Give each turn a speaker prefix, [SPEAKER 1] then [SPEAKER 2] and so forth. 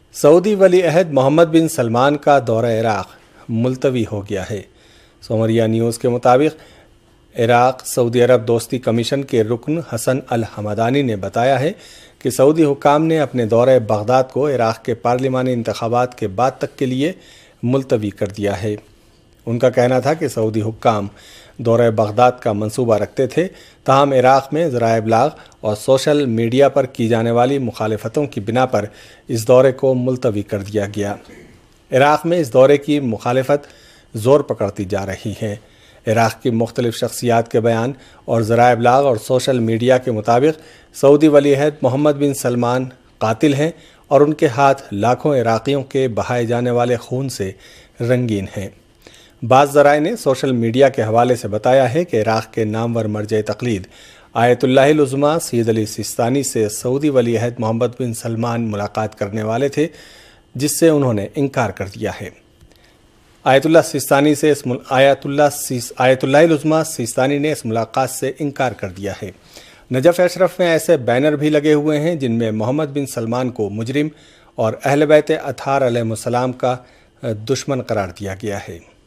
[SPEAKER 1] سعودی ولی عہد محمد بن سلمان کا دورہ عراق ملتوی ہو گیا ہے۔ سومریہ نیوز کے مطابق عراق سعودی عرب دوستی کمیشن کے رکن حسن الحمدانی نے بتایا ہے کہ سعودی حکام نے اپنے دورہ بغداد کو عراق کے پارلیمانی انتخابات کے بعد تک کے لیے ملتوی کر دیا ہے۔ ان کا کہنا تھا کہ سعودی حکام دورہ بغداد کا منصوبہ رکھتے تھے، تاہم عراق میں ذرائع ابلاغ اور سوشل میڈیا پر کی جانے والی مخالفتوں کی بنا پر اس دورے کو ملتوی کر دیا گیا۔ عراق میں اس دورے کی مخالفت زور پکڑتی جا رہی ہے۔ عراق کی مختلف شخصیات کے بیان اور ذرائع ابلاغ اور سوشل میڈیا کے مطابق سعودی ولی عہد محمد بن سلمان قاتل ہیں اور ان کے ہاتھ لاکھوں عراقیوں کے بہائے جانے والے خون سے رنگین ہیں۔ بعض ذرائع نے سوشل میڈیا کے حوالے سے بتایا ہے کہ عراق کے نامور مرجع تقلید آیت اللہ العظمیٰ سید علی سیستانی سے سعودی ولی عہد محمد بن سلمان ملاقات کرنے والے تھے، جس سے انہوں نے انکار کر دیا ہے۔ آیت اللہ العظمیٰ سیستانی نے اس ملاقات سے انکار کر دیا ہے۔ نجف اشرف میں ایسے بینر بھی لگے ہوئے ہیں جن میں محمد بن سلمان کو مجرم اور اہل بیت اطہار علیہ السلام کا دشمن قرار دیا گیا ہے۔